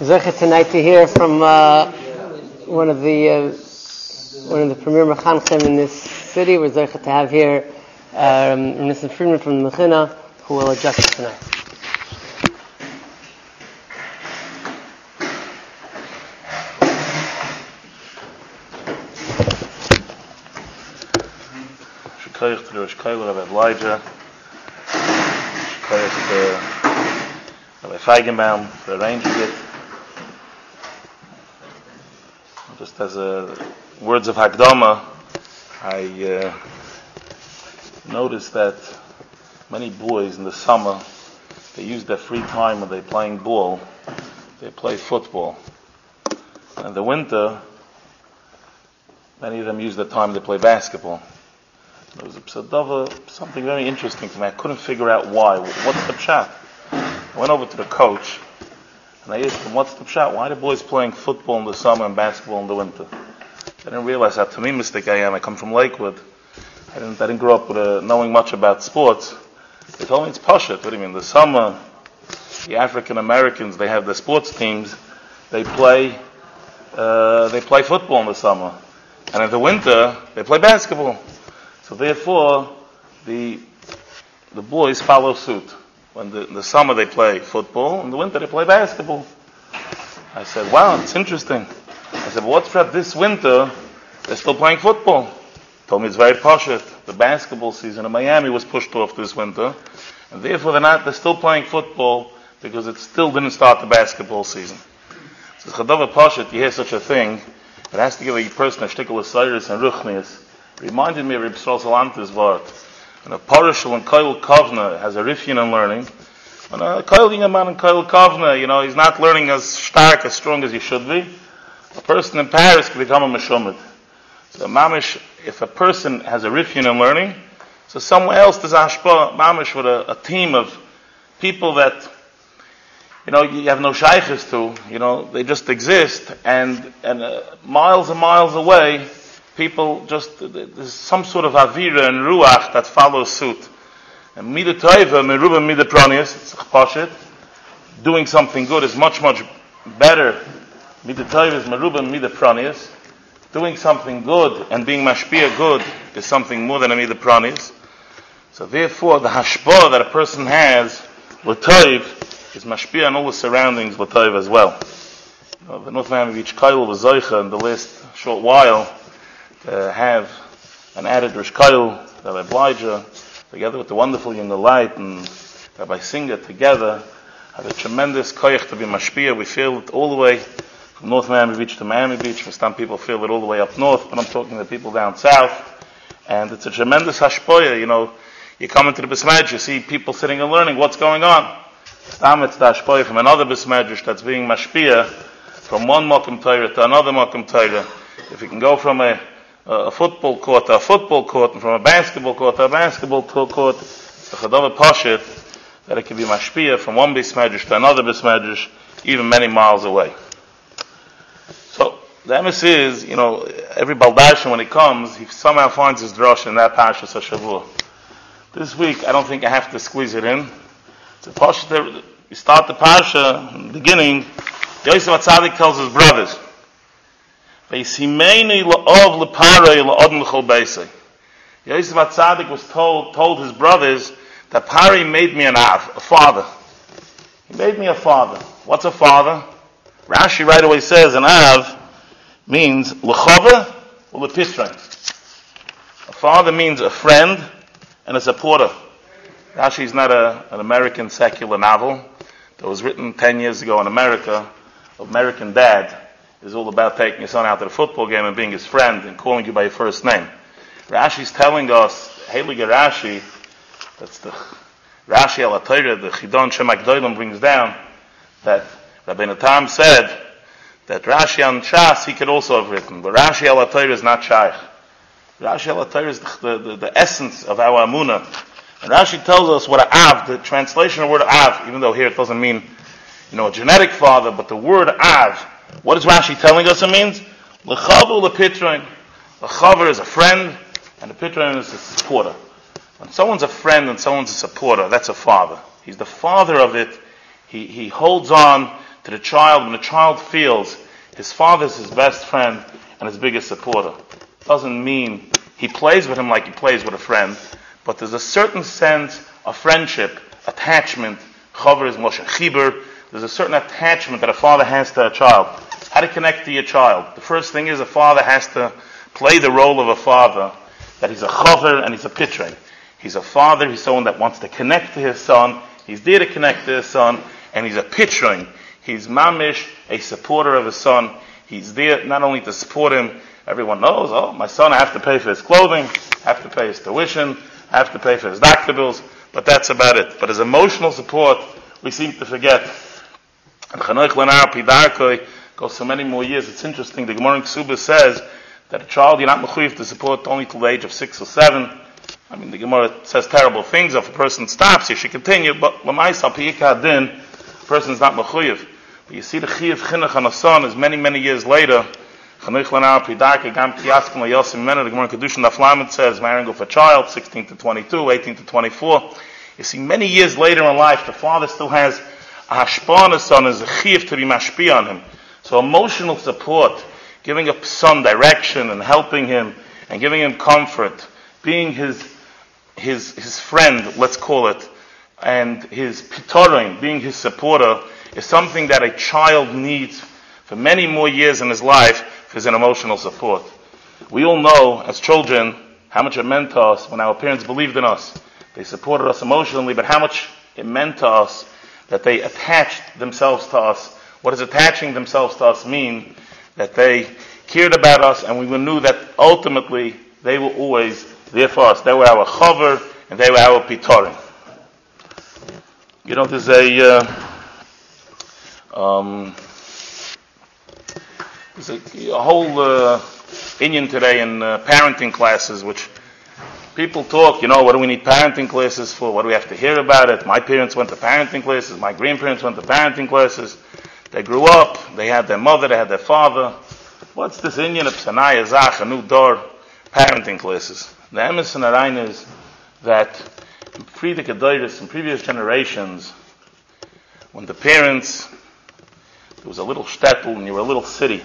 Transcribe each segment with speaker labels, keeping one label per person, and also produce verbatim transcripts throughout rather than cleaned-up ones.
Speaker 1: Zeichet tonight to hear from uh, one of the uh, one of the premier mechanchim in this city. We're zeichet to have here um, Mister Friedman from the Mechina, who will address us tonight.
Speaker 2: Shkoyach to the Rosh Kollel, Rabbi Elijah. Shkoyach to Rabbi Feigenbaum for arranging it. Just as a words of Hakdama, I uh, noticed that many boys in the summer, they use their free time when they're playing ball, they play football. And in the winter, many of them use their time to play basketball. There was a psadava, something very interesting to me. I couldn't figure out why. What's the pshat? I went over to the coach, and I asked him, what's the pshat? Why are the boys playing football in the summer and basketball in the winter? I didn't realize how tamim-mistic I am. I come from Lakewood. I didn't, I didn't grow up with a, knowing much about sports. They told me it's pashut. What do you mean? The summer, the African Americans, they have their sports teams. They play, uh, they play football in the summer. And in the winter, they play basketball. So therefore, the, the boys follow suit. When the, in the summer they play football, in the winter they play basketball. I said, wow, it's interesting. I said, but what's up this winter? They're still playing football. He told me it's very pashut. The basketball season in Miami was pushed off this winter, and therefore they're not. They're still playing football because it still didn't start the basketball season. So chadav pashut, you hear such a thing, it has to give a person a shtickle of cyrus and ruchnius. It reminded me of Reb Yisrael Salanter's word. When a parashal and Koil Kavna has a rifyin in learning, when a Koil man in Koil Kavna, you know, he's not learning as stark, as strong as he should be, a person in Paris can become a meshumad. So mamish, if a person has a rifyin in learning, so somewhere else there's ashpa, mamish with a, a team of people that, you know, you have no shaykhs to, you know, they just exist, and, and uh, miles and miles away, people just, there's some sort of avira and ruach that follows suit. And midah taiva, meruba midah pranius, it's chpashit. Doing something good is much, much better. Midah taiva is meruba midah pranius. Doing something good and being mashpia good is something more than a midah pranius. So therefore, the hashpah that a person has, l'taiv, is mashpia on all the surroundings, l'taiv as well. You know, the North Miami Beach Kollel was zoicha in the last short while, Uh, have an added Rosh Kollel, Rabbi Elijah, together with the wonderful Young Light and Rabbi Singer together, have a tremendous koyach to be mashpia. We feel it all the way from North Miami Beach to Miami Beach. For some people feel it all the way up north, but I'm talking to people down south. And it's a tremendous hashpoya. You know, you come into the Bismedj, you see people sitting and learning what's going on. Stam, it's the hashpoya from another Bismedj that's being mashpia from one Mokum Torah to another Mokum Torah. If you can go from a a football court to a football court, and from a basketball court to a basketball court, the chadav pashit, that it can be mashpia from one bismedrash to another bismedrash, even many miles away. So, the emes is, you know, every baldarshan when he comes, he somehow finds his drush in that Parshas HaShavua. This week, I don't think I have to squeeze it in. It's a pashit, you start the Parsha, in the beginning, Yosef HaTzadik tells his brothers, Yosef HaTzadik was told told his brothers that Pari made me an av, a father. He made me a father. What's a father? Rashi right away says an av means l'chava or l'pisra. A father means a friend and a supporter. Rashi is not a, an American secular novel that was written ten years ago in America. American Dad is all about taking your son out to the football game and being his friend and calling you by your first name. Rashi's telling us, Heilige Rashi, that's the Rashi al Torah, the Chidon Shem HaGdolim brings down, that Rabbi Natam said that Rashi on Shas he could also have written, but Rashi al Torah is not shaykh. Rashi al Torah is the, the, the essence of our Amunah. And Rashi tells us what a Av, the translation of the word Av, even though here it doesn't mean, you know, a genetic father, but the word Av, what is Rashi telling us it means? L'chavu l'pitrain. L'chaver is a friend, and the pitrain is a supporter. When someone's a friend and someone's a supporter, that's a father. He's the father of it. He he holds on to the child when the child feels his father is his best friend and his biggest supporter. Doesn't mean he plays with him like he plays with a friend, but there's a certain sense of friendship, attachment. Chaver is Moshe Chiber. There's a certain attachment that a father has to a child. How to connect to your child? The first thing is a father has to play the role of a father, that he's a chaver and he's a pitray. He's a father, he's someone that wants to connect to his son, he's there to connect to his son, and he's a pitray. He's mamish, a supporter of his son. He's there not only to support him, everyone knows, oh, my son, I have to pay for his clothing, I have to pay his tuition, I have to pay for his doctor bills, but that's about it. But his emotional support, we seem to forget. And Chanoich Lenar Pidarkoi goes so many more years. It's interesting, the Gemara in Ksuba says that a child you're not mechuyev to support only till the age of six or seven. I mean, the Gemara says terrible things. If a person stops, you should continue, but l'maisa piyika din, a person's not mechuyev. But you see the chiyuv chinuch on a son is many, many years later. Chanoich Lenar Pidarkoi Gam Kiyaskim LaYosim Mena, the Gemara in Kedushin Daf Lamed says, marrying of a child, sixteen to twenty-two, eighteen to twenty-four. You see, many years later in life, the father still has a hashpah on his son, is a chiyuv to be mashpi on him. So emotional support, giving a son direction and helping him and giving him comfort, being his his his friend, let's call it, and his pitorim, being his supporter, is something that a child needs for many more years in his life as an emotional support. We all know, as children, how much it meant to us when our parents believed in us. They supported us emotionally, but how much it meant to us that they attached themselves to us. What does attaching themselves to us mean? That they cared about us, and we knew that ultimately they were always there for us. They were our chaver, and they were our pitorim. You know, there's a uh, um, there's a, a whole uh, inyan today in uh, parenting classes, which people talk, you know, what do we need parenting classes for? What do we have to hear about it? My parents went to parenting classes. My grandparents went to parenting classes. They grew up. They had their mother. They had their father. What's this inyan of Sanaya Zach, a new door, parenting classes? The emes and arayin is that in Friedrich Adoiris, in previous generations, when the parents, there was a little shtetl and you were a little city,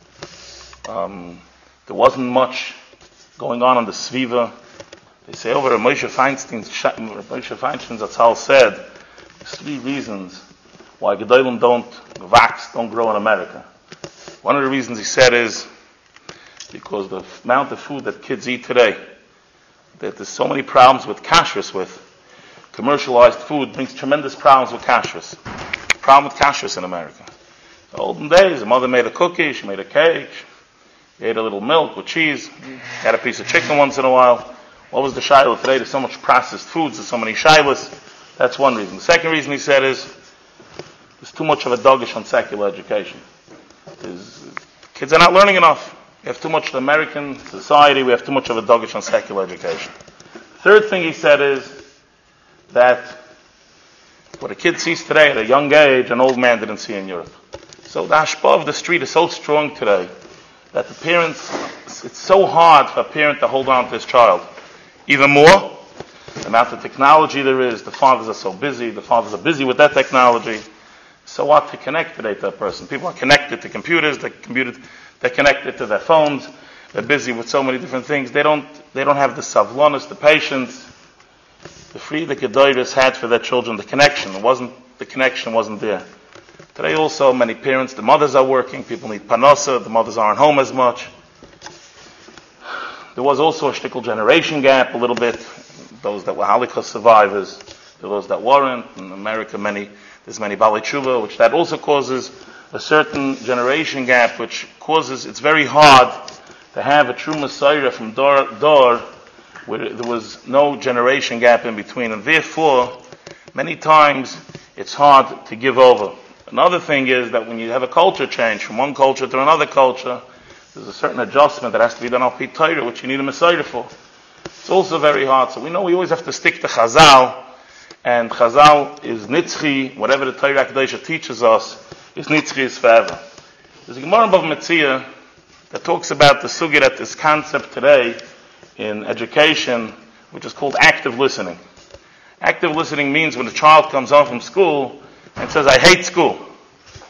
Speaker 2: um, there wasn't much going on in the Sviva. They say over Moshe Feinstein's, Moshe Feinstein's Atzal said, there's three reasons why Gedolim don't wax, don't grow in America. One of the reasons he said is because the amount of food that kids eat today, that there's so many problems with kashrus with. Commercialized food brings tremendous problems with kashrus. Problem with kashrus in America. The olden days, the mother made a cookie, she made a cake, she ate a little milk with cheese, had a piece of chicken once in a while. What was the shiloh today? There's so much processed foods, there's so many shilohs. That's one reason. The second reason he said is there's too much of a dogish on secular education. There's, kids are not learning enough. We have too much of American society, we have too much of a dogish on secular education. Third thing he said is that what a kid sees today at a young age, an old man didn't see in Europe. So the hashpah of the street is so strong today that the parents, it's so hard for a parent to hold on to his child. Even more, the amount of technology there is, the fathers are so busy, the fathers are busy with that technology. So what to connect today to a person? People are connected to computers, they're, computed, they're connected to their phones, they're busy with so many different things. They don't they don't have the savlonis, the patience, the free the Gedoiris had for their children, the connection. It wasn't the connection wasn't there. Today also many parents, the mothers are working, people need panosa, the mothers aren't home as much. There was also a shtickle generation gap a little bit. Those that were Holocaust survivors, those that weren't. In America, many there's many Bali Tshuva, which that also causes a certain generation gap, which causes it's very hard to have a true Messiah from door to door, where there was no generation gap in between, and therefore, many times it's hard to give over. Another thing is that when you have a culture change from one culture to another culture, there's a certain adjustment that has to be done al pi Torah, which you need a Messiah for. It's also very hard. So we know we always have to stick to Chazal, and Chazal is nitzchi, whatever the Torah Kedosha teaches us, is nitzchi is forever. There's a Gemara above Metzia that talks about the sugya that this concept today in education, which is called active listening. Active listening means when the child comes home from school and says, I hate school.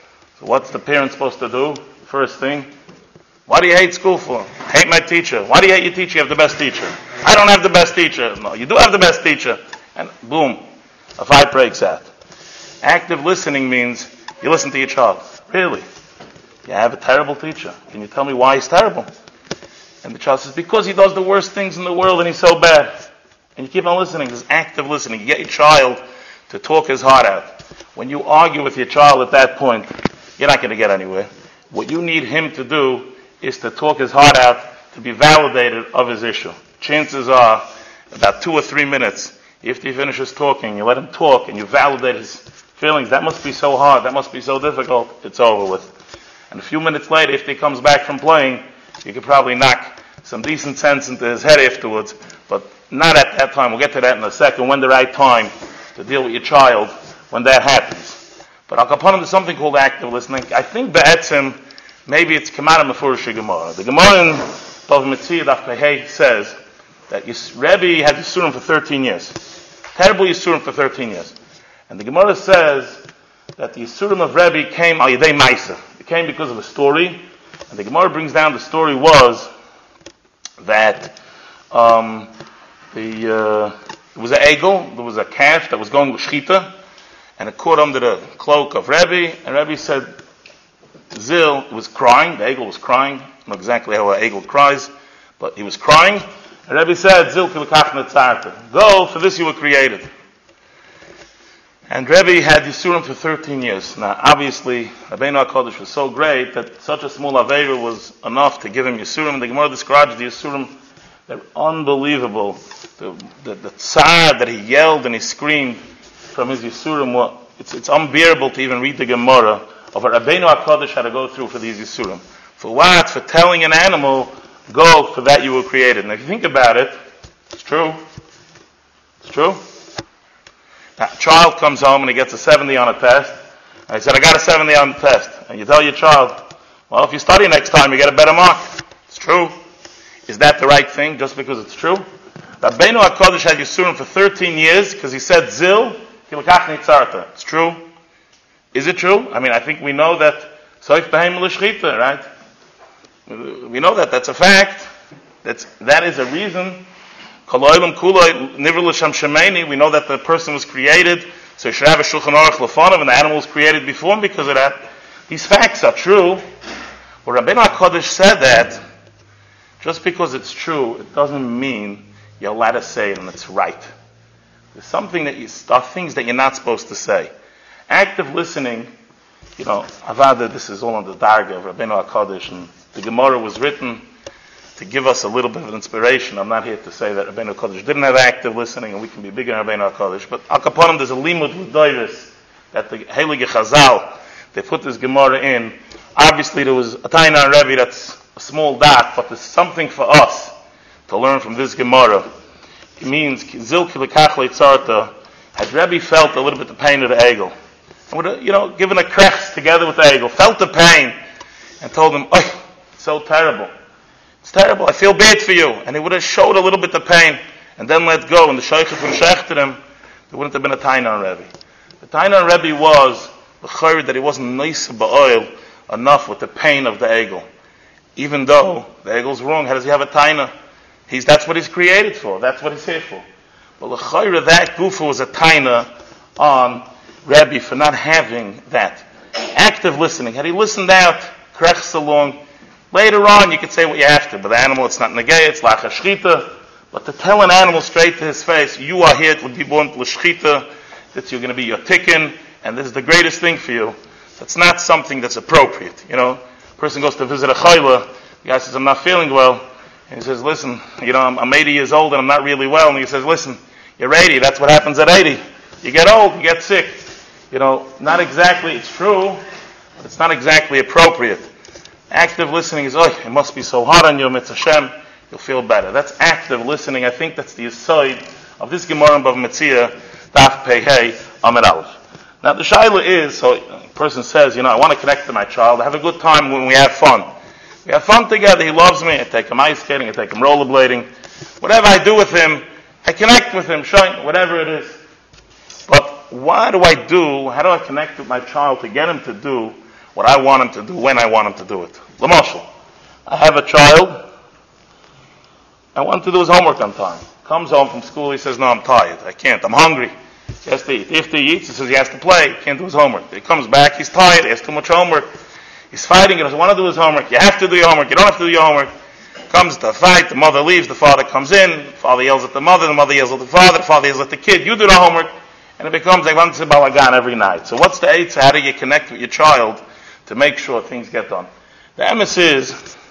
Speaker 2: So what's the parent supposed to do? First thing, why do you hate school for? Hate my teacher. Why do you hate your teacher? You have the best teacher. I don't have the best teacher. No, you do have the best teacher. And boom, a fight breaks out. Active listening means you listen to your child. Really? You have a terrible teacher. Can you tell me why he's terrible? And the child says, because he does the worst things in the world and he's so bad. And you keep on listening. There's active listening. You get your child to talk his heart out. When you argue with your child at that point, you're not going to get anywhere. What you need him to do is to talk his heart out, to be validated of his issue. Chances are, about two or three minutes, after he finishes talking, you let him talk and you validate his feelings. That must be so hard. That must be so difficult. It's over with. And a few minutes later, if he comes back from playing, you could probably knock some decent sense into his head afterwards, but not at that time. We'll get to that in a second, when the right time to deal with your child, when that happens. But Al Kapanim, there's something called active listening. I think Be'etzim, maybe it's Kamara Mefurish Gemara. The Gemara in Bava Metzia Daf Pehei says that Yis, Rebbe had Yisurim for thirteen years. Terrible Yisurim for thirteen years. And the Gemara says that the Yisurim of Rebbe came al Yedei Maisa. It came because of a story. And the Gemara brings down the story was that um, the uh, there was an egel, there was a calf that was going with shchita, and it caught under the cloak of Rebbe, and Rebbe said, Zil was crying, the egel was crying, I don't know exactly how an egel cries, but he was crying, and Rebbe said, Zil kilakach netzarta, go, for this you were created. And Rebbe had Yisurim for thirteen years. Now, obviously, Rabbeinu HaKadosh was so great that such a small Aveira was enough to give him Yisurim. The Gemara describes the Yisurim, they're unbelievable. The, the, the tsar that he yelled and he screamed from his Yisurim, well, it's, it's unbearable to even read the Gemara of what Rabbeinu HaKadosh had to go through for these Yisurim. For what? For telling an animal, go, for that you were created. And if you think about it, it's true. It's true. Now, a child comes home and he gets a seventy on a test. And he said, I got a seventy on the test. And you tell your child, well, if you study next time, you get a better mark. It's true. Is that the right thing just because it's true? Rabbeinu HaKadosh had Yisurim for thirteen years because he said, Zil, kilakach nitzarta. It's true. Is it true? I mean, I think we know that, soif behem l'shchita, right? We know that. That's a fact. That's, that is a reason. We know that the person was created, so you should have a Shulchan Aruch Lefonav, and the animal was created before him because of that. These facts are true. But Rabbeinu HaKadosh said that, just because it's true, it doesn't mean you're allowed to say it and it's right. There's something that you, there are things that you're not supposed to say. Active listening, you know, Avada, this is all on the Darga of Rabbeinu HaKadosh, and the Gemara was written to give us a little bit of inspiration. I'm not here to say that Rabbeinu HaKadosh didn't have active listening and we can be bigger than Rabbeinu HaKadosh, but Al Kaponim, there's a limud l'doiris that the Heilige Chazal, they put this Gemara in. Obviously there was a Taina and Rebbe that's a small dot, but there's something for us to learn from this Gemara. It means, Zil kilakach leitzarta, had Rebbe felt a little bit the pain of the egel, and would have, you know, given a krech together with the egel, felt the pain, and told him, oh, it's so terrible. It's terrible, I feel bad for you. And he would have showed a little bit of pain, and then let go, and the Sheikhah would have shechted him, there wouldn't have been a Taina on Rebbe. The Taina on Rebbe was, the chayr that he wasn't nice ba'oil enough with the pain of the egel. Even though the egel's wrong, how does he have a Taina? He's, that's what he's created for, that's what he's here for. But the chayr, that gufa was a Taina on Rebbe for not having that. Active listening. Had he listened out, krechs along, later on, you could say what you have to, but the animal, it's not negay, it's lacha shchita. But to tell an animal straight to his face, you are here to be born to l'shchita, that you're going to be your tikkun, and this is the greatest thing for you. That's not something that's appropriate. You know, a person goes to visit a chayla, the guy says, I'm not feeling well, and he says, listen, you know, I'm, I'm eighty years old and I'm not really well, and he says, listen, you're eighty, that's what happens at eighty. You get old, you get sick. You know, not exactly, it's true, but it's not exactly appropriate. Active listening is, oh, it must be so hard on you, Mitzvah Hashem, you'll feel better. That's active listening. I think that's the aside of this Gemara in Bava Metzia, Daf Pehei, Amud Aleph. Now the shaila is, so a person says, you know, I want to connect to my child, I have a good time when we have fun. We have fun together, he loves me, I take him ice skating, I take him rollerblading. Whatever I do with him, I connect with him, shine, whatever it is. But what do I do, how do I connect with my child to get him to do what I want him to do, when I want him to do it. L'mashal, I have a child, I want him to do his homework on time. Comes home from school, he says, no, I'm tired, I can't, I'm hungry. He has to eat. If he eats, he says he has to play, he can't do his homework. He comes back, he's tired, he has too much homework. He's fighting, he doesn't want to do his homework. You have to do your homework, you don't have to do your homework. Comes to a fight, the mother leaves, the father comes in, the father yells at the mother, the mother yells at the father, the father yells at the kid, you do the homework, and it becomes like one balagan every night. So what's the eight? How do you connect with your child to make sure things get done? The emes is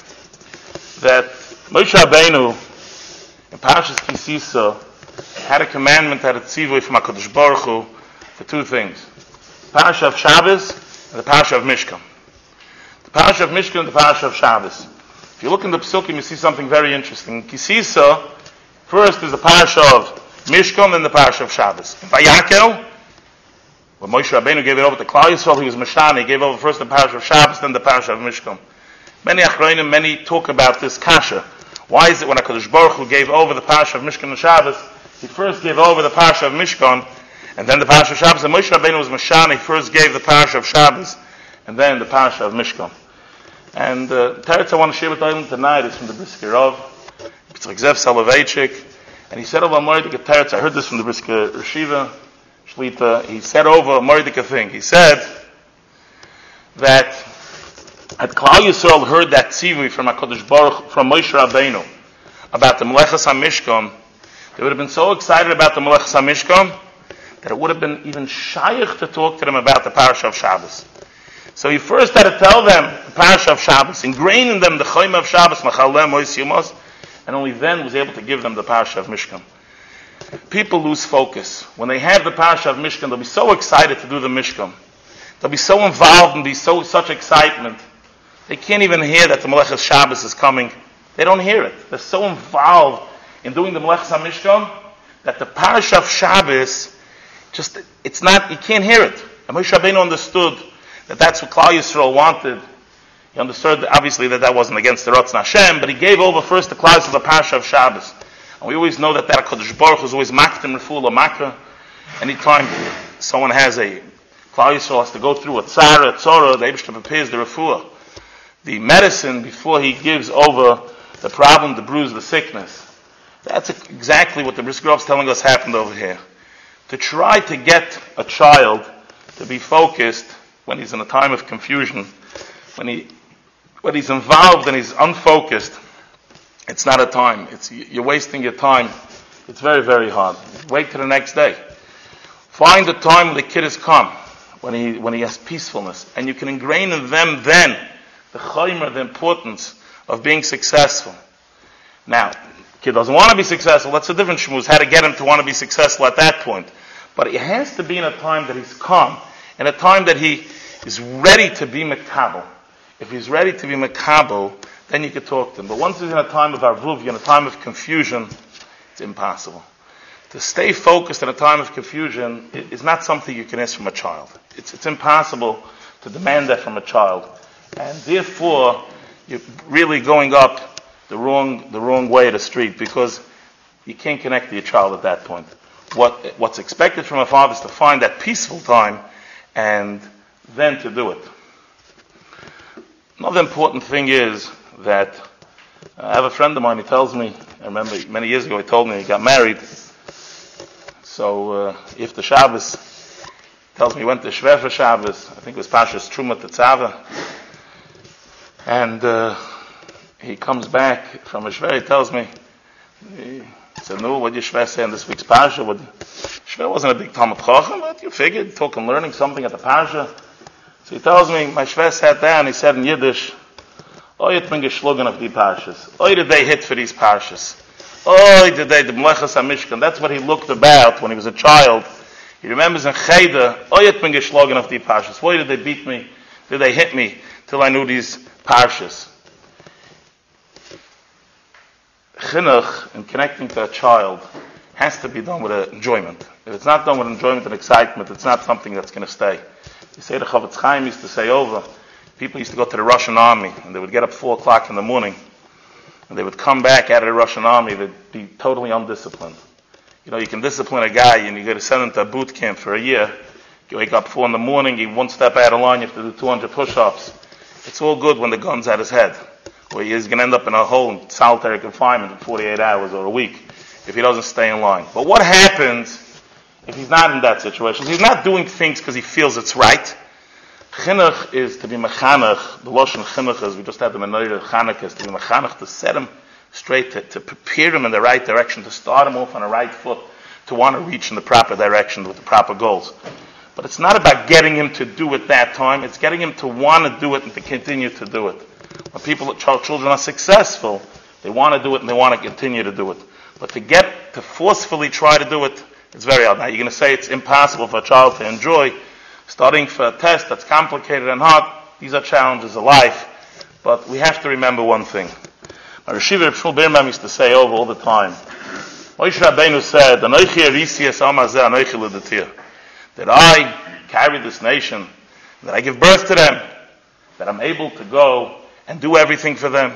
Speaker 2: that Moshe Rabbeinu in Parashas Kisisa had a commandment, had a tzivui from HaKadosh Baruch Hu for two things. The Parasha of Shabbos and the Parasha of Mishkan. The Parasha of Mishkan and the Parasha of Shabbos. If you look in the Psukim, you see something very interesting. In Kisisa, first is the Parasha of Mishkan, then the Parasha of Shabbos. In Vayakel, when Moshe Rabbeinu gave it over to Klal Yisrael, he was Mishkan, he gave over first the Parasha of Shabbos, then the Parasha of Mishkan. Many Achronim, many talk about this kasha. Why is it when HaKadosh Baruch Hu gave over the Parasha of Mishkan and Shabbos, he first gave over the Parasha of Mishkan, and then the Parasha of Shabbos, and Moshe Rabbeinu was Mishkan, he first gave the Parasha of Shabbos, and then the Parasha of Mishkan. And the uh, teretz I want to share with you tonight is from the Brisker Rav, Yitzchak Zev Soloveitchik, and he said over a Mordecai teretz, I heard this from the Brisker Reshiva, Shlita, he said over a Mordecai thing, he said that had Klal Yisrael heard that tzivui from HaKadosh Baruch, from Moshe Rabbeinu, about the Melechas HaMishkan, they would have been so excited about the Melechas HaMishkan that it would have been even shaykh to talk to them about the Parasha of Shabbos. So he first had to tell them the Parasha of Shabbos, ingrain in them the Chayma of Shabbos, Machalem, Mois Yumos, and only then was able to give them the Parasha of Mishkan. People lose focus. When they have the Parasha of Mishkan, they'll be so excited to do the Mishkan. They'll be so involved and be so such excitement. They can't even hear that the Melechas Shabbos is coming. They don't hear it. They're so involved in doing the Melechas HaMishkan that the Parasha of Shabbos, just, it's not, you can't hear it. And Moshe Rabbeinu understood that that's what Klal Yisrael wanted. He understood, obviously, that that wasn't against the Ratzon Hashem, but he gave over first the Klal Yisrael the Parasha of Shabbos. And we always know that that HaKadosh Baruch Hu is always maktim refuah l'makra. Anytime someone has a, Klal Yisrael has to go through a tzara, a tzora, the Eibishter prepares the refuah, the medicine, before he gives over the problem, the bruise, the sickness. That's exactly what the Brisker Rav is telling us happened over here. To try to get a child to be focused when he's in a time of confusion, when he when he's involved and he's unfocused, it's not a time. It's you're wasting your time. It's very, very hard. Wait till the next day. Find the time when the kid has come, when he when he has peacefulness, and you can ingrain in them then the chaymer, the importance of being successful. Now, kid doesn't want to be successful. That's a different shmooze. How to get him to want to be successful at that point. But it has to be in a time that he's calm, in a time that he is ready to be mekabel. If he's ready to be mekabel, then you could talk to him. But once he's in a time of arvuv, in a time of confusion, it's impossible. To stay focused in a time of confusion is not something you can ask from a child. It's, it's impossible to demand that from a child. And therefore, you're really going up the wrong the wrong way of the street, because you can't connect to your child at that point. What What's expected from a father is to find that peaceful time and then to do it. Another important thing is that I have a friend of mine, he tells me, I remember many years ago he told me he got married. So uh, if the Shabbos, he tells me he went to Shver for Shabbos, I think it was Pashas Truma Tetzava, and uh, he comes back from a Shver, he tells me, he said, no, what did your Shver say in this week's Pasha? What, Shver wasn't a big Talmud Chacham, but you figured, talking, learning something at the Pasha. So he tells me, my Shver sat down, he said in Yiddish, Oy, it been geschlagen of die Parshas. Oy, did they hit for these Parshas. Oy, did they, the Melechas HaMishkan. That's what he looked about when he was a child. He remembers in Cheder, Oy, it been geschlagen of die Parshas. Why did they beat me? Did they hit me till I knew these Parshas? Chinuch, in connecting to a child, has to be done with enjoyment. If it's not done with enjoyment and excitement, it's not something that's going to stay. You say the Chavetz Chaim used to say over, people used to go to the Russian army, and they would get up four o'clock in the morning, and they would come back out of the Russian army, they'd be totally undisciplined. You know, you can discipline a guy, and you got to send him to a boot camp for a year, You wake up four in the morning, you one step out of line, you have to do two hundred push-ups. It's all good when the gun's at his head, or he's going to end up in a hole in solitary confinement for forty-eight hours or a week if he doesn't stay in line. But what happens if he's not in that situation? He's not doing things because he feels it's right. Chinuch is to be mechanech. The Lashon chinuch is, we just had the menorah Chanukah, is to be mechanech, to set him straight, to, to prepare him in the right direction, to start him off on the right foot, to want to reach in the proper direction with the proper goals. But it's not about getting him to do it that time, it's getting him to want to do it and to continue to do it. When people, children are successful, they want to do it and they want to continue to do it. But to get, to forcefully try to do it, it's very hard. Now you're going to say it's impossible for a child to enjoy studying for a test that's complicated and hard. These are challenges of life. But we have to remember one thing. Our Rishiva Reb Shmuel Birnbaum used to say over all the time, Moshe Rabbeinu said, "Anochi Arisias Amazeh Anochi L'Datir," that I carry this nation, that I give birth to them, that I'm able to go and do everything for them.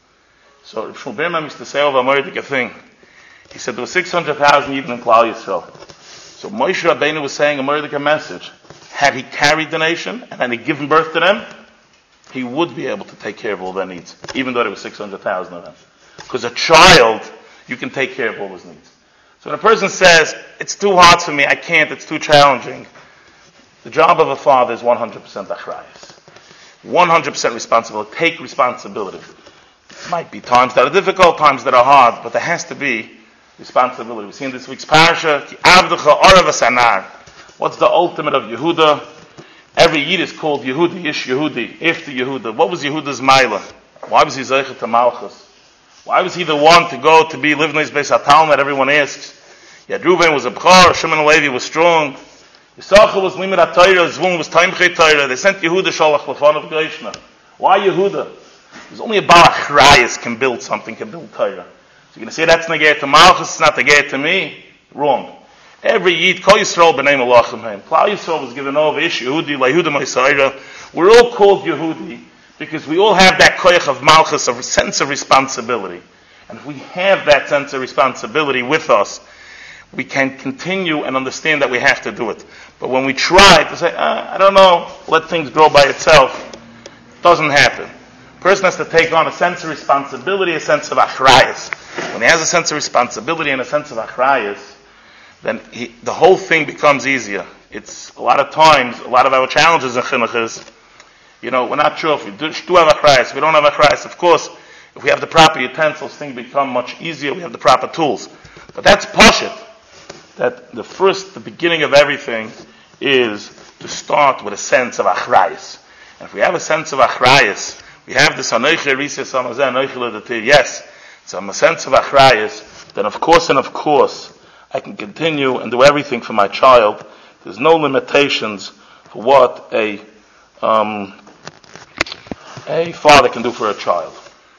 Speaker 2: So Reb Shmuel Birnbaum used to say over a Mordecai thing. He said there were six hundred thousand even in Klal Yisrael. So Moshe Rabbeinu was saying a Mordecai message. Had he carried the nation and had he given birth to them, he would be able to take care of all their needs, even though there were six hundred thousand of them. Because a child, you can take care of all his needs. So when a person says, it's too hard for me, I can't, it's too challenging, the job of a father is one hundred percent achrayus. one hundred percent responsibility. Take responsibility. It might be times that are difficult, times that are hard, but there has to be responsibility. We see in this week's parasha, Ki Avdecha Orav Asanar. What's the ultimate of Yehuda? Every Yid is called Yehudi, Ish Yehudi, after Yehuda. What was Yehuda's Maila? Why was he Zeicha to Malchus? Why was he the one to go to be living in his Beis HaTalmud that everyone asks? Yet Reuben was a Bchor, Shimon Levi was strong. Yisachar was Limit HaTorah, Zvulun was Taimchei Torah. They sent Yehuda Shalach Lefanov Geishna. Why Yehuda? There's only a Baal Achrayus can build something, can build Torah. So you're going to say that's Negeh to Malchus, it's not Negeh to me? Wrong. Every Yid, Kol Yisrael b'nei Malachim Haim. Klal Yisrael was given over, Ish Yehudi, Lehuda Moisayra. We're all called Yehudi because we all have that koyach of Malchus, a sense of responsibility. And if we have that sense of responsibility with us, we can continue and understand that we have to do it. But when we try to say, ah, I don't know, let things grow by itself, it doesn't happen. A person has to take on a sense of responsibility, a sense of achrayus. When he has a sense of responsibility and a sense of achrayus, then he, the whole thing becomes easier. It's a lot of times, a lot of our challenges in chinuch is, you know, we're not sure if we do, do have achrayus, if we don't have achrayus. Of course, if we have the proper utensils, things become much easier, we have the proper tools. But that's pashut. That the first, the beginning of everything is to start with a sense of achrayus. And if we have a sense of achrayus, we have this anochi arisias amazeh anochi l'datir. Yes, it's a sense of achrayus. Then of course and of course, I can continue and do everything for my child. There's no limitations for what a um, a father can do for a child.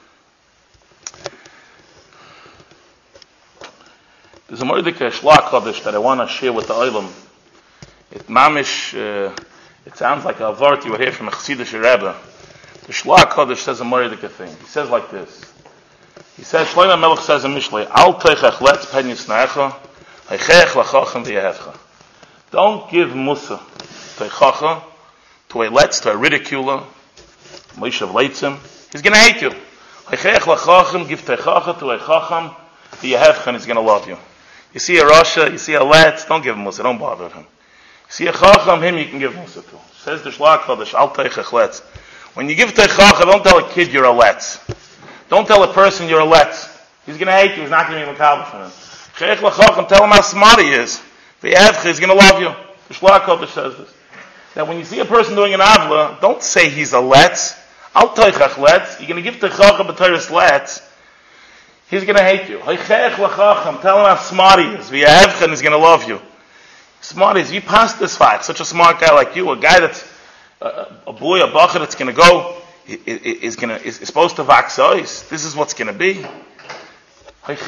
Speaker 2: There's a Mordecai Shlach Chodesh that I want to share with the Olam. It mamish, uh, it sounds like a vart you would hear from a Chassidish Rebbe. The Shlach Chodesh says a Mordecai thing. He says like this. He says, Shlomo Melech says in Mishlei, Al teichach letz pen yisnecha, heichech lachachem v'yehevcha. Don't give musa to a chacha, to a letz, to a ridiculer, Moshe of Leitzim. He's going to hate you. Heichech lachachem, give to a chacha, to a chacham, v'yehevcha, and he's going to love you. You see a Rasha, you see a letz, don't give him musa, don't bother him. You see a chacham, him you can give musa to. Says the Shlach Chodesh, Al teichach letz. When you give to a chacha, don't tell a kid you're a letz. Don't tell a person you're a letz. He's going to hate you. He's not going to be makabel for him. Sheikh Lachacham, tell him how smart he is. He's going to love you. The Shlach Chodesh says this. That when you see a person doing an avla, don't say he's a letz. Al toichach letz. You're going to give to Chacham b'toris letz. He's going to hate you. Sheikh Lachacham, tell him how smart he is. V'yahevcha, he's going to love you. Smart is, you passed this fight. Such a smart guy like you, a guy that's a, a boy, a bacher that's going to go. Is going to is supposed to wax eyes. This is what's going to be. Give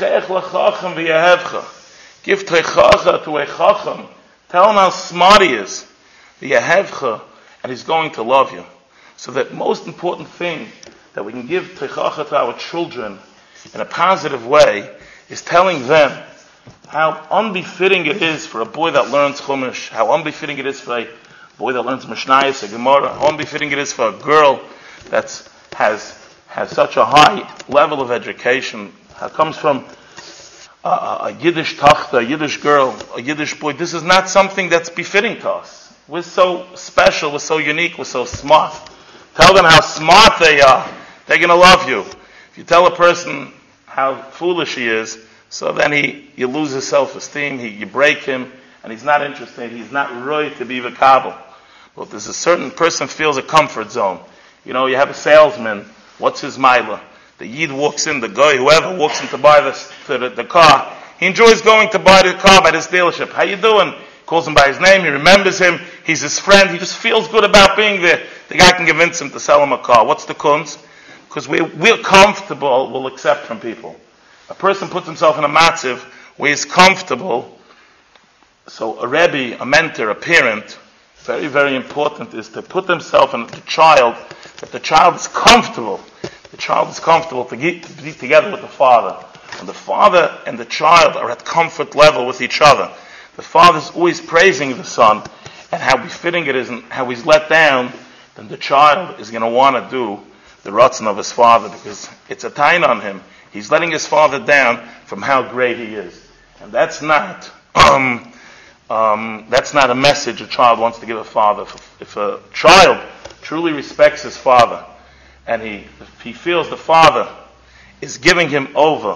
Speaker 2: teichacha to a chacham. Tell him how smart he is. And he's going to love you. So the most important thing that we can give teichacha to our children in a positive way is telling them how unbefitting it is for a boy that learns Chumash, how unbefitting it is for a boy that learns Mishnayos, a Gemara, how unbefitting it is for a girl that has has such a high level of education, how comes from a, a, a Yiddish tachta, a Yiddish girl, a Yiddish boy. This is not something that's befitting to us. We're so special, we're so unique, we're so smart. Tell them how smart they are. They're going to love you. If you tell a person how foolish he is, so then he, you lose his self-esteem, he, you break him, and he's not interested, he's not right to be v'kabel. But if there's a certain person feels a comfort zone. You know, you have a salesman, what's his milah? The Yid walks in, the guy, whoever walks in to buy the, to the, the car, he enjoys going to buy the car by this dealership. How you doing? Calls him by his name, he remembers him, he's his friend, he just feels good about being there. The guy can convince him to sell him a car. What's the kunz? Because we're, we're comfortable, we'll accept from people. A person puts himself in a matziv where he's comfortable. So a rebbe, a mentor, a parent, very, very important is to put himself in the child, that the child is comfortable. The child is comfortable to, get, to be together with the father. When the father and the child are at comfort level with each other, the father's always praising the son and how befitting it is and how he's let down, then the child is going to want to do the ratzon of his father because it's a tain on him. He's letting his father down from how great he is. And that's not um, um, that's not a message a child wants to give a father. If, if a child truly respects his father and he if he feels the father is giving him over,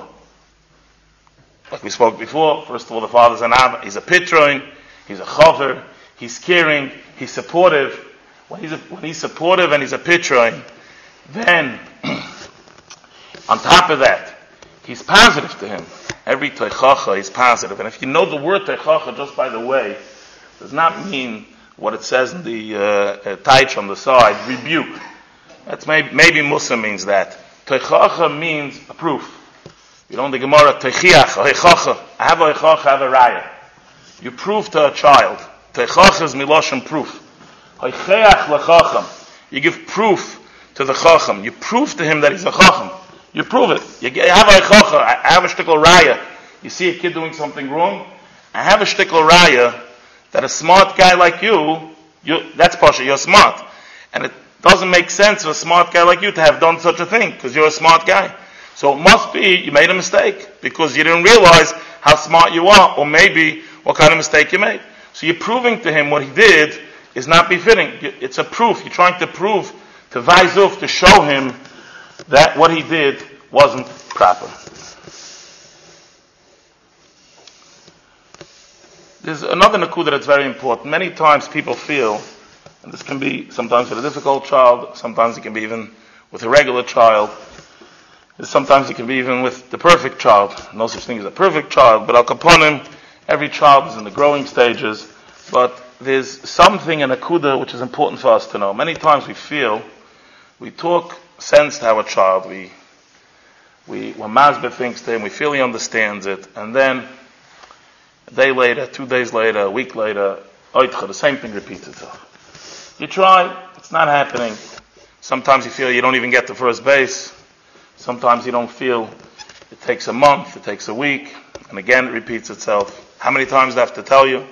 Speaker 2: like we spoke before, first of all, the father's an Abba, he's a pitroin, he's a chaver, he's caring, he's supportive. When he's, a, when he's supportive and he's a pitroin, then on top of that, he's positive to him. Every teichacha is positive. And if you know the word teichacha just by the way, does not mean what it says in the uh, uh, taich on the side, rebuke. That's maybe, maybe Musa means that. Teichacha means a proof. You know in the Gemara, teichiach, a heichacha. I have a heichacha, I have a raya. You prove to a child. Teichacha is miloshem proof. Heicheach lechacham. You give proof to the chacham. You prove to him that he's a chacham. You prove it. You have a chacham. I have a shtickle raya. You see a kid doing something wrong. I have a shtickle raya that a smart guy like you, you that's pasha, you're smart. And it doesn't make sense for a smart guy like you to have done such a thing because you're a smart guy. So it must be you made a mistake because you didn't realize how smart you are or maybe what kind of mistake you made. So you're proving to him what he did is not befitting. It's a proof. You're trying to prove to Vaizuf, to show him that what he did wasn't proper. There's another nakuda that's very important. Many times people feel, and this can be sometimes with a difficult child, sometimes it can be even with a regular child, sometimes it can be even with the perfect child. No such thing as a perfect child, but al kaponim, every child is in the growing stages, but there's something in nakuda which is important for us to know. Many times we feel, we talk sense to our child, we we when Masber thinks to him, we feel he understands it, and then a day later, two days later, a week later, oitcha, the same thing repeats itself. You try, it's not happening. Sometimes you feel you don't even get to first base. Sometimes you don't feel it takes a month, it takes a week, and again it repeats itself. How many times do I have to tell you?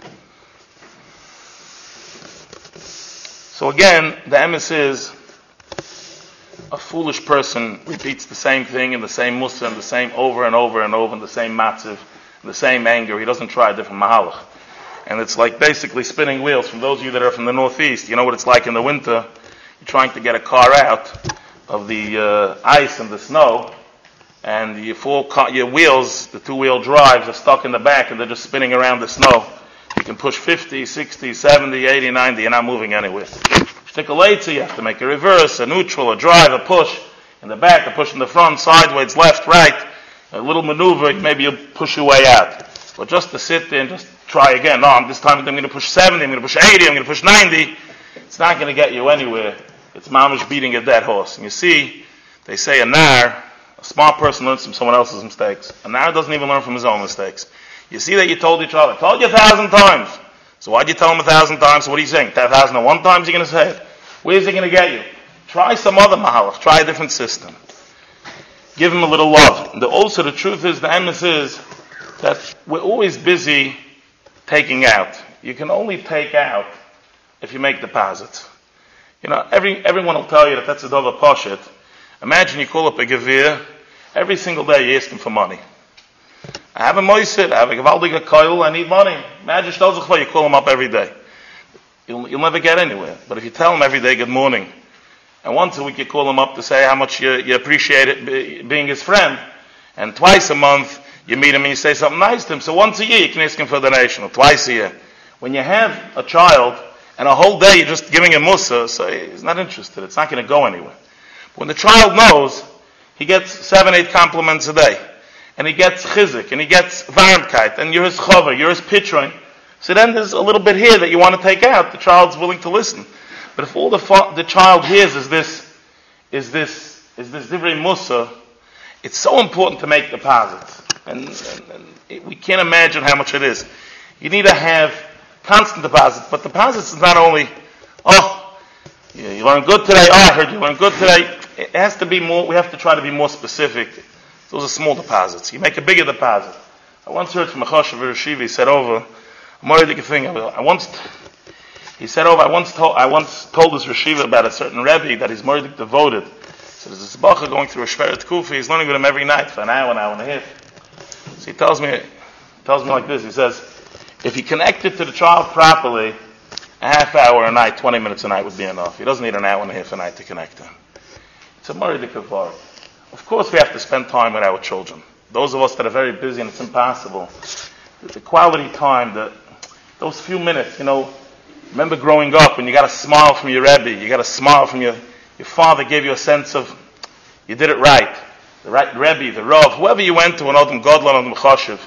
Speaker 2: So again, the emes is a foolish person repeats the same thing in the same musa, and the same over and over and over, in the same matziv, in the same anger. He doesn't try a different mahalach. And it's like basically spinning wheels. From those of you that are from the Northeast, you know what it's like in the winter. You're trying to get a car out of the uh, ice and the snow, and your, full car, your wheels, the two-wheel drives, are stuck in the back, and they're just spinning around the snow. You can push fifty, sixty, seventy, eighty, ninety, you're not moving anywhere. Stick a later, you have to make a reverse, a neutral, a drive, a push in the back, a push in the front, sideways, left, right, a little maneuver, maybe you'll push your way out. But just to sit there and just try again, no, this time I'm going to push seventy, I'm going to push eighty, I'm going to push ninety, it's not going to get you anywhere. It's mamish beating a dead horse. And you see, they say a nar, a smart person learns from someone else's mistakes. A nar doesn't even learn from his own mistakes. You see that you told each other, I told you a thousand times. So why'd you tell him a thousand times? So what are you saying? A thousand and one times you're going to say it? Where's he going to get you? Try some other mahalach. Try a different system. Give him a little love. And the, also the truth is, the emes is, that we're always busy taking out. You can only take out if you make deposits. You know, every everyone will tell you that that's a dova poshit. Imagine you call up a gevir, every single day you ask him for money. I have a moisid, I have a gewaldige koil, I need money. Imagine you call him up every day. You'll, you'll never get anywhere. But if you tell him every day good morning, and once a week you call him up to say how much you, you appreciate it be, being his friend, and twice a month you meet him and you say something nice to him. So once a year you can ask him for a donation, or twice a year. When you have a child, and a whole day you're just giving him musa, so he's not interested. It's not going to go anywhere. But when the child knows, he gets seven, eight compliments a day. And he gets chizik, and he gets varmkeit, and you're his chover, you're his pitron. So then there's a little bit here that you want to take out. The child's willing to listen. But if all the fa- the child hears is this, is this, is this divrei musa, it's so important to make deposits. And, and, and it, we can't imagine how much it is. You need to have constant deposits. But deposits is not only, oh, you, you learned good today, oh, I heard you learned good today. It has to be more, we have to try to be more specific. Those are small deposits. You make a bigger deposit. I once heard from a Choshev Yeshiva, he said over, I'm worried the thing, I once, he said over, I once told, I once told this Yeshiva about a certain Rebbe that he's more devoted. So there's this Bacha going through a Shveret Kufi, he's learning with him every night for an hour, an hour and a half. So he tells me, tells me like this, he says, if you connect it to the child properly, a half hour a night, twenty minutes a night would be enough. He doesn't need an hour and a half a night to connect him. It's a Moridi Kavar. Of course we have to spend time with our children. Those of us that are very busy and it's impossible. The quality time, the, those few minutes, you know, remember growing up when you got a smile from your Rebbe, you got a smile from your, your father gave you a sense of, you did it right. The right Rebbe, the Rav, whoever you went to, an Odom Godlan, Odom Choshev.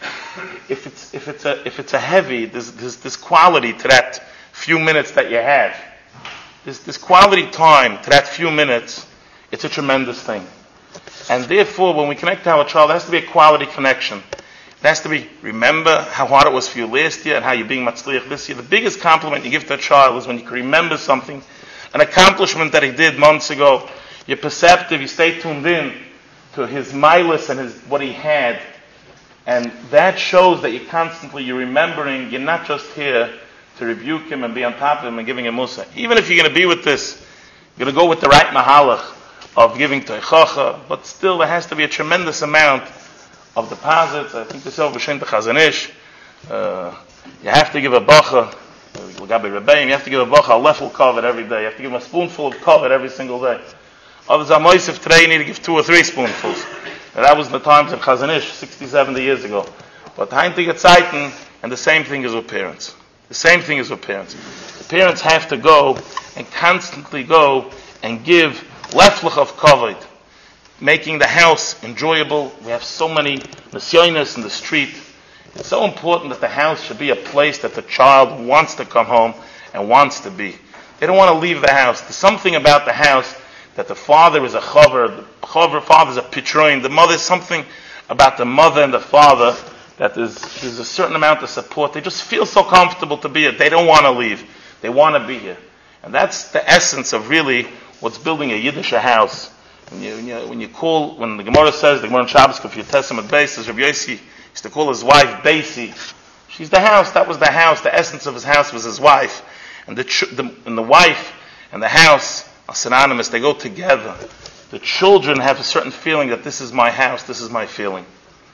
Speaker 2: If it's, if it's a, if it's a heavy, there's, there's this quality to that few minutes that you have. There's this quality time to that few minutes, it's a tremendous thing. And therefore, when we connect to our child, there has to be a quality connection. It has to be, remember how hard it was for you last year and how you're being matzliach this year. The biggest compliment you give to a child is when you can remember something, an accomplishment that he did months ago. You're perceptive, you stay tuned in to his milas and his, what he had. And that shows that you're constantly, you're remembering, you're not just here to rebuke him and be on top of him and giving him musa. Even if you're going to be with this, you're going to go with the right mahalach of giving teichacha, but still there has to be a tremendous amount of deposits. I think this is over Shem Chazon Ish. Uh, you have to give a bacha, you have to give a bacha a lefel kavod every day. You have to give him a spoonful of kavod every single day. Others are moisef today, you need to give two or three spoonfuls. And that was the times of Chazon Ish, sixty, seventy years ago. But heintige Zeiten, and the same thing is with parents. The same thing is with parents. The parents have to go and constantly go and give leflich of kavod, making the house enjoyable. We have so many nisyonos in the street. It's so important that the house should be a place that the child wants to come home and wants to be. They don't want to leave the house. There's something about the house that the father is a chaver, the chaver father is a pitroin, the mother is something about the mother and the father that there's, there's a certain amount of support. They just feel so comfortable to be here. They don't want to leave. They want to be here. And that's the essence of really what's building a Yiddish house. When you, when you, when you call, when the Gemara says, the Gemara in Shabbos, if you testament basis, Rabbi Yossi used to call his wife Beisi. She's the house. That was the house. The essence of his house was his wife. And the, ch- the, and the wife and the house are synonymous. They go together. The children have a certain feeling that this is my house, this is my feeling.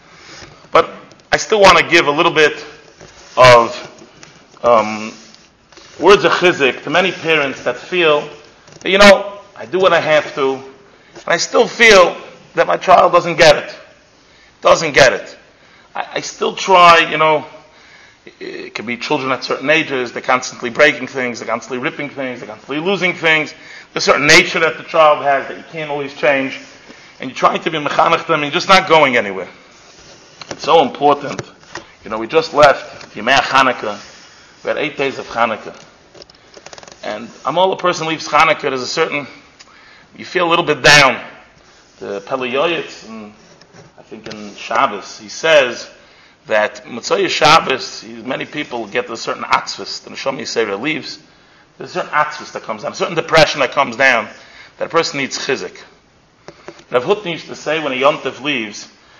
Speaker 2: But I still want to give a little bit of um, words of chizik to many parents that feel that, you know, I do what I have to, and I still feel that my child doesn't get it. Doesn't get it. I, I still try, you know, it, it could be children at certain ages, they're constantly breaking things, they're constantly ripping things, they're constantly losing things. There's a certain nature that the child has that you can't always change. And you're trying to be mechanech them, and you're just not going anywhere. It's so important. You know, we just left Yemei Chanukah. We had eight days of Chanukah. And Amol, a person leaves Chanukah, there's a certain, you feel a little bit down. The Pele Yoyetz, and I think in Shabbos, he says that Motzei Shabbos, many people get a certain atzvus. The Neshama Yisrael leaves. There's a certain atzvus that comes down, a certain depression that comes down, that a person needs chizik. Rav Hutton used to say when a yontif leaves,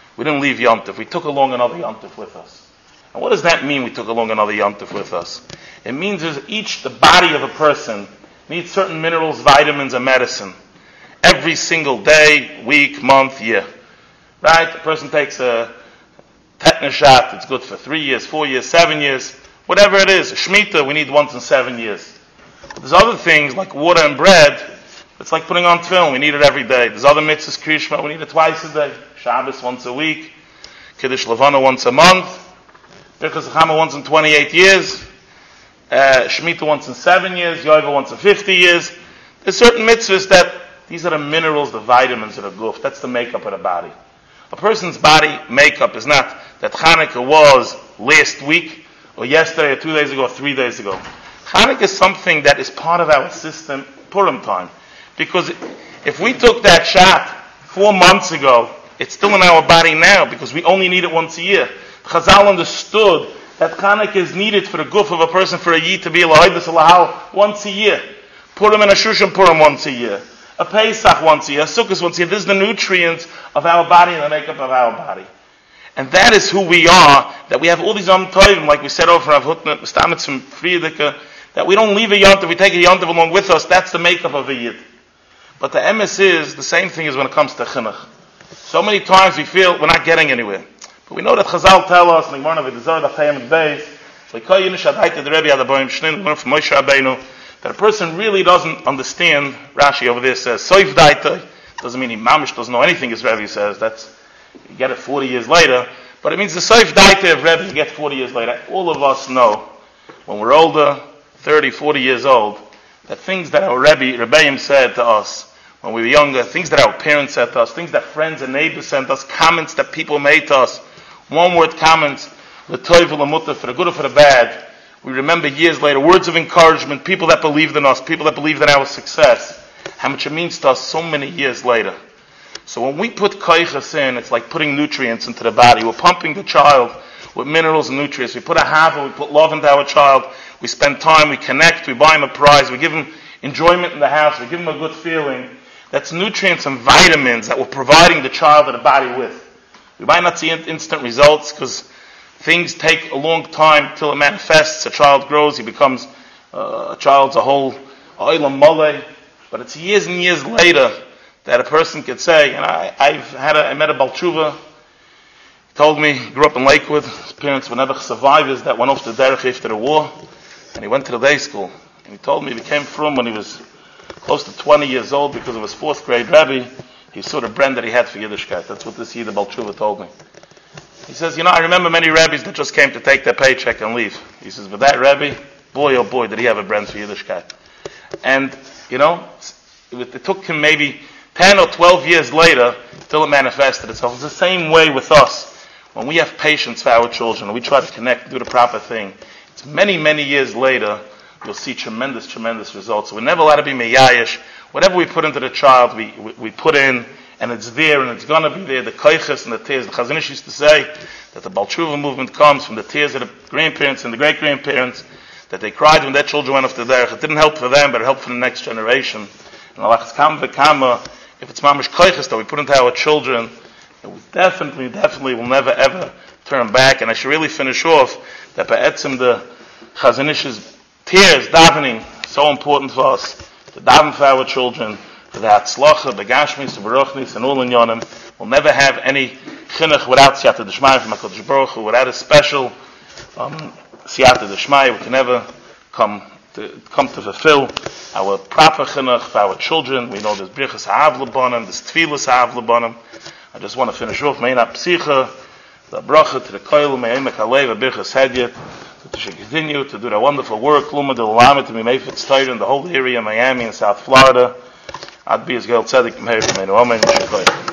Speaker 2: We didn't leave Yom Tov. We took along another Yom Tov with us. And what does that mean, we took along another Yom Tov with us? It means is each, the body of a person needs certain minerals, vitamins, and medicine. Every single day, week, month, year. Right? The person takes a tetanus shot. It's good for three years, four years, seven years. Whatever it is. A Shemitah, we need once in seven years. There's other things like water and bread. It's like putting on film. We need it every day. There's other mitzvahs, Krishma. We need it twice a day. Shabbos once a week. Kiddush Levana once a month. Birchas Chama once in twenty-eight years. Uh, Shemitah once in seven years. Yovel once in fifty years. There's certain mitzvahs that these are the minerals, the vitamins of the guf. That's the makeup of the body. A person's body makeup is not that Hanukkah was last week or yesterday or two days ago or three days ago. Hanukkah is something that is part of our system, Purim time. Because if we took that shot four months ago, it's still in our body now because we only need it once a year. Chazal understood that Hanukkah is needed for the guf of a person for a year to be Elohidus Alahal once a year. Purim and a Shushan Purim once a year. A Pesach once a year. A Sukkot once a year. This is the nutrients of our body and the makeup of our body. And that is who we are, that we have all these Am Tovim, like we said over Rav Hutner, Stamitz from Friedeke, that we don't leave a Yom Tov, we take a Yom Tov along with us. That's the makeup of a Yid. But the M S is the same thing as when it comes to Chinuch. So many times we feel we're not getting anywhere. But we know that Chazal tell us, in the morning of the Zohar, the Chayim Beis, that a person really doesn't understand. Rashi over there says, Soif Daita, doesn't mean he mamish doesn't know anything, as Rebbe says. That's, you get it forty years later. But it means the Soif Daita of Rebbe you get forty years later. All of us know, when we're older, thirty, forty years old, that things that our Rebbe, Rebbeim said to us when we were younger, things that our parents said to us, things that friends and neighbors sent us, comments that people made to us, one-word comments, the toiv l'mutter, for the good or for the bad. We remember years later, words of encouragement, people that believed in us, people that believed in our success, how much it means to us so many years later. So when we put koiches in, it's like putting nutrients into the body. We're pumping the child with minerals and nutrients. We put a hava, we put love into our child, we spend time, we connect, we buy him a prize, we give him enjoyment in the house, we give him a good feeling. That's nutrients and vitamins that we're providing the child or the body with. We might not see instant results because things take a long time till it manifests. A child grows, he becomes uh, a child's a whole oilam mole. But it's years and years later that a person could say, and I, I've had a, I met a Baal Tshuva. He told me he grew up in Lakewood. His parents were never survivors that went off the derech after the war, and he went to the day school. And he told me he became from when he was close to twenty years old because of his fourth grade Rebbe. He saw the brand that he had for Yiddishkeit. That's what this Yid Baal Tshuva told me. He says, you know, I remember many Rebbes that just came to take their paycheck and leave. He says, but that Rebbe, boy oh boy, did he have a brand for Yiddishkeit. And, you know, it, it took him maybe ten or twelve years later till it manifested itself. It's the same way with us. When we have patience for our children and we try to connect and do the proper thing, it's many, many years later you'll see tremendous, tremendous results. So we're never allowed to be meyayish. Whatever we put into the child, we, we, we put in, and it's there, and it's going to be there. The koiches and the tears. The Chazon Ish used to say that the Baal Tshuva movement comes from the tears of the grandparents and the great-grandparents, that they cried when their children went off the derech. It didn't help for them, but it helped for the next generation. And Alachas Kam v'Kama, if it's mamish koiches that we put into our children, it will definitely, definitely will never, ever turn back. And I should really finish off that by etzim the Chazon Ish's tears, davening, so important for us, to daven for our children, for the Hatzlacha, the Gashmis, the Baruchnis, and all in Yonim. We'll never have any chinuch without Siyata D'Shmaya from HaKadosh Baruch Hu, without a special um, Siyata D'Shmaya. We can never come to come to fulfill our proper chinuch for our children. We know there's Birchas Ha'av L'Banim, there's Tfilas Ha'av L'Banim. I just want to finish off, Meina Psicha, the bracha to the Koil, Me'emek Alev, Birchas Hedjet, to should continue to do that wonderful work, Luma de Lamed, to be made for Tzayr in the whole area, Miami and South Florida. I'd be as Gel Tzedek, Meir, Meir, Amen,